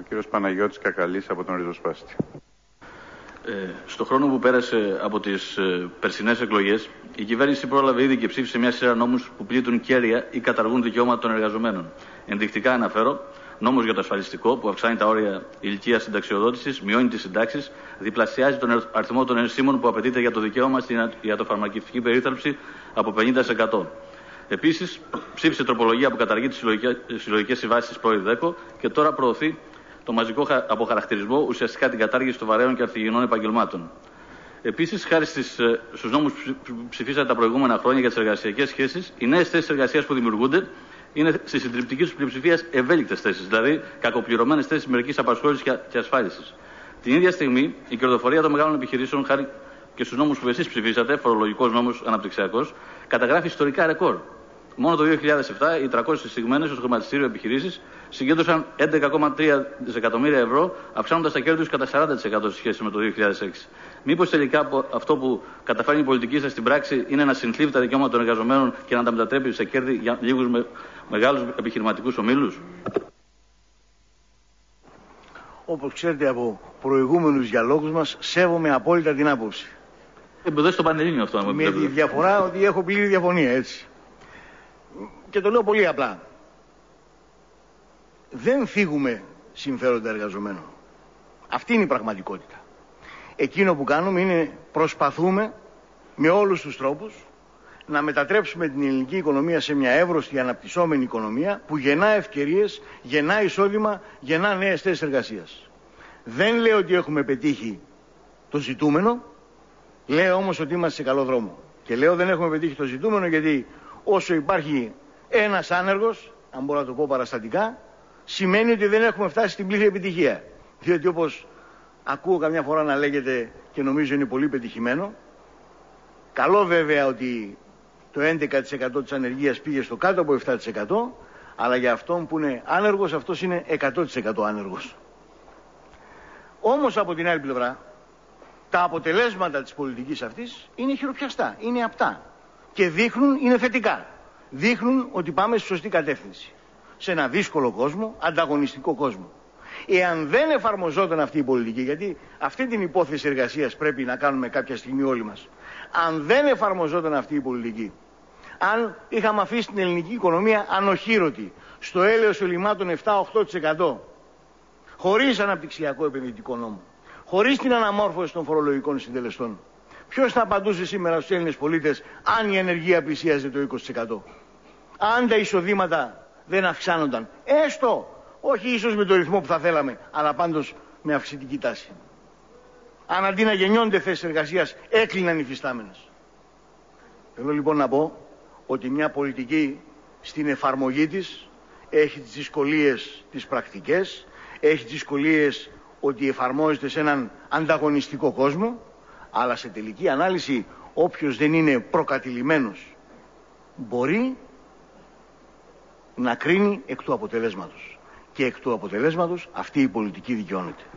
κύριος Παναγιώτης Κακαλής από τον Ριζοσπάστη. Στο χρόνο που πέρασε από τις περσινές εκλογές, η κυβέρνηση πρόλαβε ήδη και ψήφισε μια σειρά νόμους που πλήττουν κέρια ή καταργούν δικαιώματα των εργαζομένων. Ενδεικτικά αναφέρω νόμος για το ασφαλιστικό που αυξάνει τα όρια ηλικίας συνταξιοδότησης, μειώνει τις συντάξεις, διπλασιάζει τον αριθμό των ενσύμων που απαιτείται για το δικαίωμα στην ιατροφαρμακευτική περίθαλψη από 50%. Επίσης, ψήφισε τροπολογία που καταργεί τις συλλογικές συμβάσεις της ΠΡΟΕΔΕΚΟ και τώρα προωθεί το μαζικό αποχαρακτηρισμό, ουσιαστικά την κατάργηση των βαρέων και αρθιγενών επαγγελμάτων. Επίσης, χάρη στους νόμους που ψηφίσατε τα προηγούμενα χρόνια για τις εργασιακές σχέσεις, οι νέες θέσεις εργασίας που δημιουργούνται είναι στη συντριπτική τους πλειοψηφία ευέλικτες θέσεις, δηλαδή κακοπληρωμένες θέσεις μερικής απασχόλησης και ασφάλισης. Την ίδια στιγμή, η κερδοφορία των μεγάλων επιχειρήσεων, χάρη και στους νόμους που εσείς ψηφίσατε, φορολογικός νόμος, αναπτυξιακός, καταγράφει ιστορικά ρεκόρ. Μόνο το 2007 οι 300 εισηγμένες στο χρηματιστήριο επιχειρήσεις συγκέντρωσαν 11,3 δισεκατομμύρια ευρώ, αυξάνοντας τα κέρδη τους κατά 40% σε σχέση με το 2006. Μήπως τελικά αυτό που καταφέρνει η πολιτική σας στην πράξη είναι να συνθλίβει τα δικαιώματα των εργαζομένων και να τα μετατρέπει σε κέρδη για λίγους μεγάλους επιχειρηματικούς ομίλους? Όπως ξέρετε από προηγούμενους διαλόγους μας, σέβομαι απόλυτα την άποψη. Δεν στο Πανελλήνιο αυτό, αν με τη διαφορά ότι έχω πλήρη διαφωνία, έτσι. Και το λέω πολύ απλά. Δεν φύγουμε συμφέροντα εργαζομένων. Αυτή είναι η πραγματικότητα. Εκείνο που κάνουμε είναι προσπαθούμε με όλους τους τρόπους να μετατρέψουμε την ελληνική οικονομία σε μια εύρωστη αναπτυσσόμενη οικονομία που γεννά ευκαιρίες, γεννά εισόδημα, γεννά νέες θέσεις εργασίας. Δεν λέω ότι έχουμε πετύχει το ζητούμενο, λέω όμως ότι είμαστε σε καλό δρόμο. Και λέω δεν έχουμε πετύχει το ζητούμενο γιατί όσο υπάρχει ένας άνεργος, αν μπορώ να το πω παραστατικά, σημαίνει ότι δεν έχουμε φτάσει στην πλήρη επιτυχία. Διότι όπως ακούω καμιά φορά να λέγεται και νομίζω είναι πολύ πετυχημένο, καλό βέβαια ότι το 11% της ανεργίας πήγε στο κάτω από 7%, αλλά για αυτόν που είναι άνεργος, αυτός είναι 100% άνεργος. Όμως από την άλλη πλευρά, τα αποτελέσματα της πολιτικής αυτής είναι χειροπιαστά, είναι απτά και δείχνουν, είναι θετικά. Δείχνουν ότι πάμε στη σωστή κατεύθυνση. Σε ένα δύσκολο κόσμο, ανταγωνιστικό κόσμο. Εάν δεν εφαρμοζόταν αυτή η πολιτική, γιατί αυτή την υπόθεση εργασίας πρέπει να κάνουμε κάποια στιγμή όλοι μας, αν δεν εφαρμοζόταν αυτή η πολιτική, αν είχαμε αφήσει την ελληνική οικονομία ανοχήρωτη, στο έλεος ελλημάτων 7-8%, χωρίς αναπτυξιακό επενδυτικό νόμο, χωρίς την αναμόρφωση των φορολογικών συντελεστών, ποιος θα απαντούσε σήμερα στους Έλληνες πολίτες αν η ανεργία πλησίαζε το 20%? Αν τα εισοδήματα δεν αυξάνονταν, έστω, όχι ίσως με το ρυθμό που θα θέλαμε, αλλά πάντως με αυξητική τάση. Αν αντί να γεννιόνται θέσεις εργασίας, έκλειναν οι φυστάμενες. Θέλω λοιπόν να πω ότι μια πολιτική στην εφαρμογή της έχει τις δυσκολίες τις πρακτικές, έχει τις δυσκολίες ότι εφαρμόζεται σε έναν ανταγωνιστικό κόσμο, αλλά σε τελική ανάλυση όποιος δεν είναι προκατηλημένος μπορεί να κρίνει εκ του αποτελέσματος. Και εκ του αποτελέσματος αυτή η πολιτική δικαιώνεται.